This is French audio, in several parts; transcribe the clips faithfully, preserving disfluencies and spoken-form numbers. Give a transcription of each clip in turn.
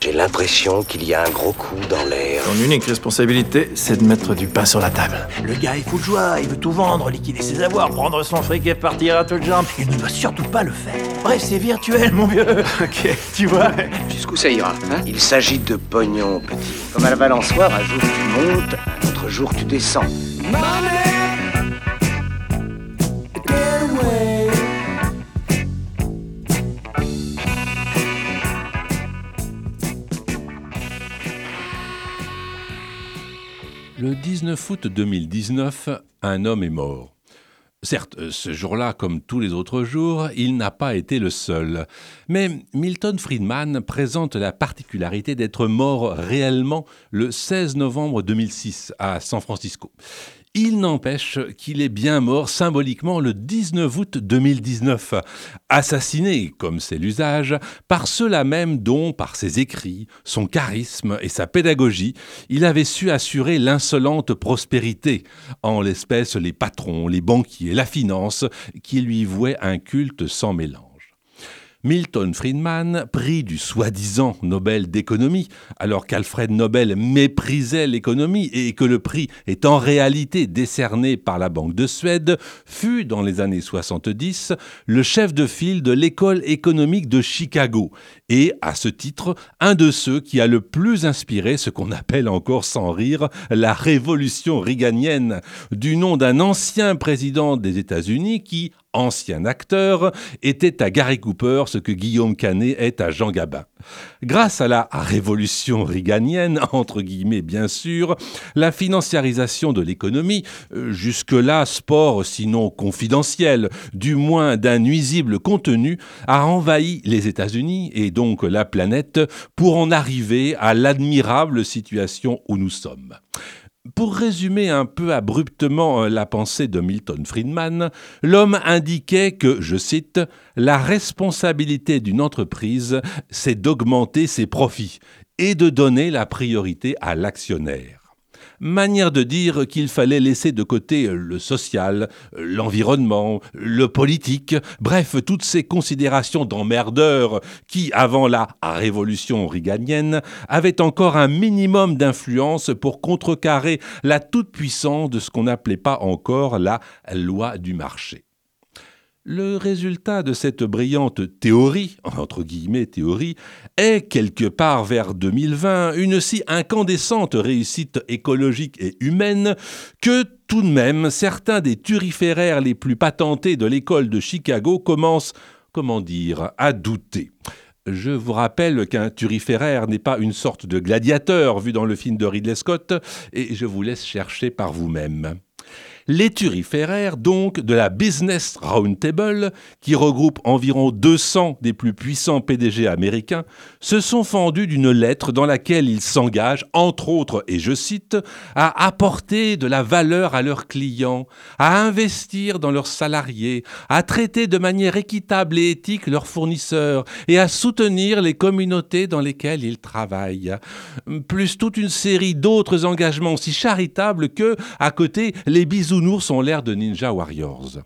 J'ai l'impression qu'il y a un gros coup dans l'air. Ton unique responsabilité, c'est de mettre du pain sur la table. Le gars est fou de joie, il veut tout vendre, liquider ses avoirs, prendre son fric et partir à toutes jambes. Il ne doit surtout pas le faire. Bref, c'est virtuel, mon vieux. Ok, tu vois. Jusqu'où ça ira, hein? Il s'agit de pognon, petit. Comme à la balançoire, un jour tu montes, un autre jour tu descends. Le dix-neuf août deux mille dix-neuf, un homme est mort. Certes, ce jour-là, comme tous les autres jours, il n'a pas été le seul. Mais Milton Friedman présente la particularité d'être mort réellement le seize novembre deux mille six à San Francisco. Il n'empêche qu'il est bien mort symboliquement le dix-neuf août deux mille dix-neuf, assassiné, comme c'est l'usage, par ceux-là même dont, par ses écrits, son charisme et sa pédagogie, il avait su assurer l'insolente prospérité, en l'espèce les patrons, les banquiers, la finance, qui lui vouaient un culte sans mélange. Milton Friedman, prix du soi-disant Nobel d'économie, alors qu'Alfred Nobel méprisait l'économie et que le prix est en réalité décerné par la Banque de Suède, fut, dans les années soixante-dix, le chef de file de l'école économique de Chicago et, à ce titre, un de ceux qui a le plus inspiré ce qu'on appelle encore sans rire la révolution reaganienne, du nom d'un ancien président des États-Unis qui, ancien acteur, était à Gary Cooper ce que Guillaume Canet est à Jean Gabin. Grâce à la révolution reaganienne, entre guillemets bien sûr, la financiarisation de l'économie, jusque-là sport sinon confidentiel, du moins d'un nuisible contenu, a envahi les États-Unis et donc la planète pour en arriver à l'admirable situation où nous sommes. Pour résumer un peu abruptement la pensée de Milton Friedman, l'homme indiquait que, je cite, « la responsabilité d'une entreprise, c'est d'augmenter ses profits et de donner la priorité à l'actionnaire ». Manière de dire qu'il fallait laisser de côté le social, l'environnement, le politique, bref, toutes ces considérations d'emmerdeurs qui, avant la révolution reaganienne, avaient encore un minimum d'influence pour contrecarrer la toute-puissance de ce qu'on n'appelait pas encore la loi du marché. Le résultat de cette brillante théorie, entre guillemets théorie, est, quelque part vers deux mille vingt, une si incandescente réussite écologique et humaine que, tout de même, certains des turiféraires les plus patentés de l'école de Chicago commencent, comment dire, à douter. Je vous rappelle qu'un turiféraire n'est pas une sorte de gladiateur vu dans le film de Ridley Scott, et je vous laisse chercher par vous-même. Les turiféraires, donc, de la Business Roundtable, qui regroupe environ deux cents des plus puissants P D G américains, se sont fendus d'une lettre dans laquelle ils s'engagent, entre autres, et je cite, à apporter de la valeur à leurs clients, à investir dans leurs salariés, à traiter de manière équitable et éthique leurs fournisseurs et à soutenir les communautés dans lesquelles ils travaillent. Plus toute une série d'autres engagements aussi charitables que, à côté, les bisous Bisounours ont l'air de Ninja Warriors.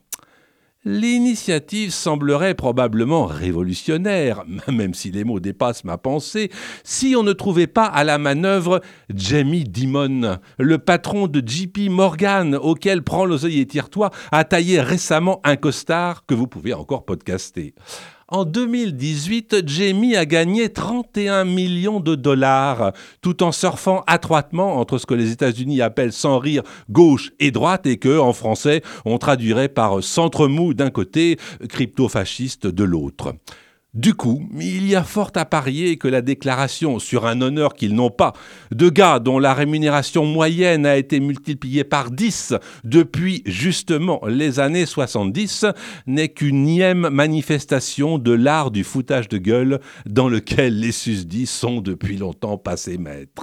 L'initiative semblerait probablement révolutionnaire, même si les mots dépassent ma pensée, si on ne trouvait pas à la manœuvre Jamie Dimon, le patron de J P Morgan, auquel Prends l'oseille et tire-toi a taillé récemment un costard que vous pouvez encore podcaster. En deux mille dix-huit, Jamie a gagné trente et un millions de dollars, tout en surfant adroitement entre ce que les États-Unis appellent sans rire gauche et droite et que, en français, on traduirait par centre mou d'un côté, crypto-fasciste de l'autre. Du coup, il y a fort à parier que la déclaration sur un honneur qu'ils n'ont pas, de gars dont la rémunération moyenne a été multipliée par dix depuis justement les années soixante-dix, n'est qu'une nième manifestation de l'art du foutage de gueule dans lequel les susdits sont depuis longtemps passés maîtres.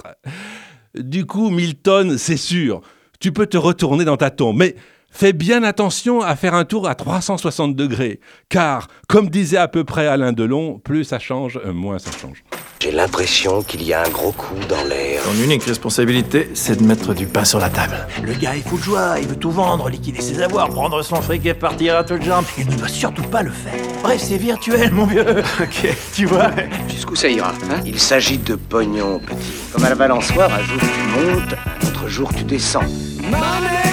Du coup, Milton, c'est sûr, tu peux te retourner dans ta tombe, mais fais bien attention à faire un tour à trois cent soixante degrés, car, comme disait à peu près Alain Delon, plus ça change, moins ça change. J'ai l'impression qu'il y a un gros coup dans l'air. Ton unique responsabilité, c'est de mettre du pain sur la table. Le gars est fou de joie, il veut tout vendre, liquider ses avoirs, prendre son fric et partir à toutes jambes. Il ne doit surtout pas le faire. Bref, c'est virtuel, mon vieux. Ok, tu vois. Jusqu'où ça ira, hein? Il s'agit de pognon, petit. Comme à la balançoire, un jour tu montes, un autre jour tu descends. Money